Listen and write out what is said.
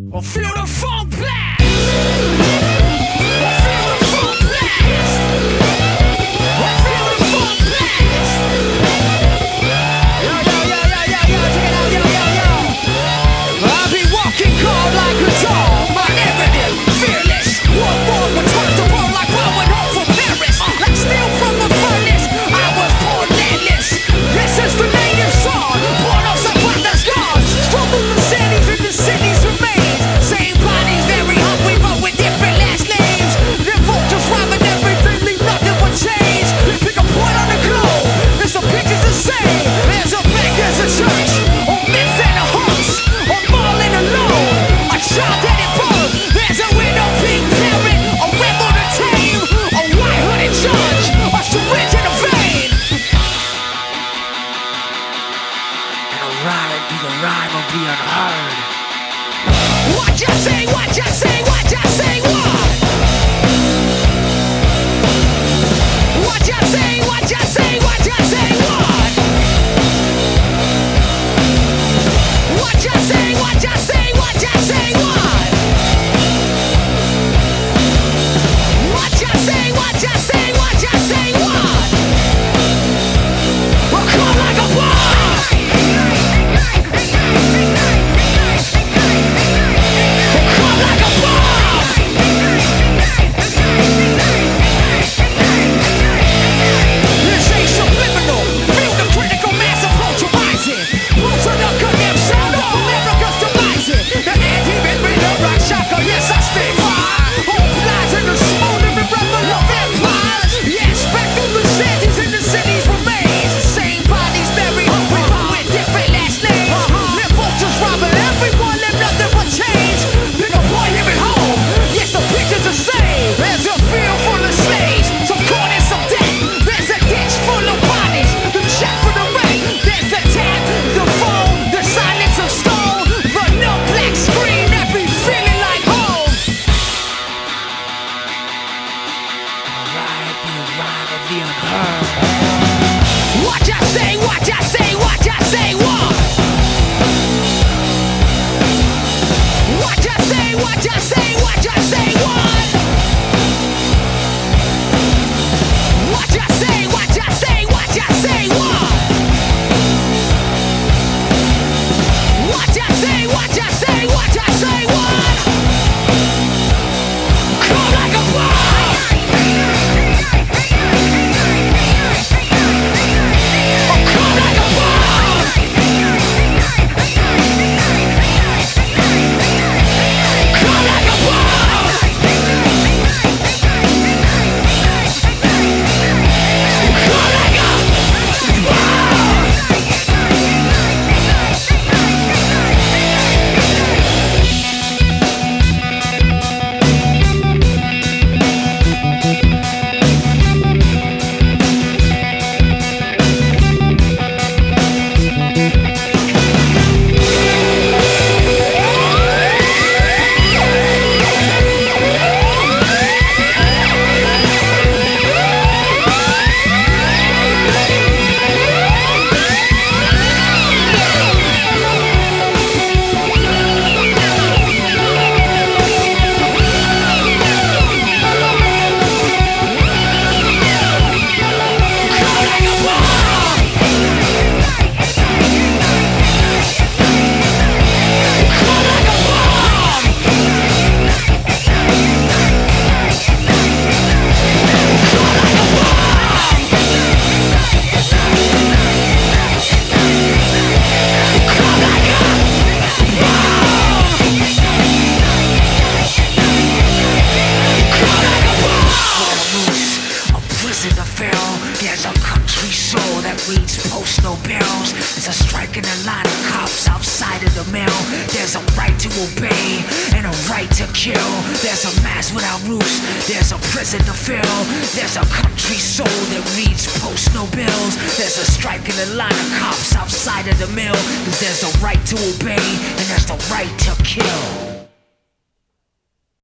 Well, feel the funk blast. Well, feel the funk blast. Well, feel the funk blast. Yo, yo, yo, yo, yo, yo, check it out, yo, yo, yo. I'll be walking calm like a dog, my evident, fearless. One born returns to world like I went home from Paris. Like steel from the furnace, I was born landless. This is the native song, born of some the scars. Struggle the cities and the cities remain. Same bodies, very hungry, but with different last names. Their vultures robbing everything, leave nothing but change. Pick a point on the globe, there's some pictures the same. There's a bank, there's a church, or myth and a hearse, or mall and a loan, a child that it burned. There's a widow, pink parent, a rebel to tame, a white-hooded judge, a syringe in a vein. And a ride be the rhyme of the unheard. What you say, what you say, what you say, what? What you say, what you say, what you say, what? What you say, what you say, what you say, what? What you say, what you say, what you say, what? Well, come like a bomb. Come like a bomb. This ain't subliminal. Feel the critical mass approach arising. Roots of the condemned sound of America's demising. The anti-myth with the rock shocker, yes, I stay fire. Hope lies in the smoldering rebel of empires. Yes, back through the shanties and the cities remains. Same bodies very hungry, but with different last names. Their vultures robbing everyone, live nothing but change. Pick a boy here at home, yes, the picture's the same. There's a field full of slaves, some corn and some debt. There's a ditch full of bodies, the check for the rent. There's the tap, the phone, the silence of stone. The no black screen, every feeling like home. Alright, be the rhyme of the unheard. What you say, what you say, what you say, what? What you say, what you say, what you say, what? What you say, what you say, what you say, what? What you say, what you say, what you say, what? Come like a bomb. Come like a bomb. Come like a bomb. Come like a there's a country soul that reads postal barrels. There's a strike in the line of cops outside of the mail. There's a right to obey and a right to kill. There's a mass without roofs. There's a prison to fill. There's a country soul that reads postal bills. There's a strike in the line of cops outside of the mill. There's a right to obey and there's the right to kill.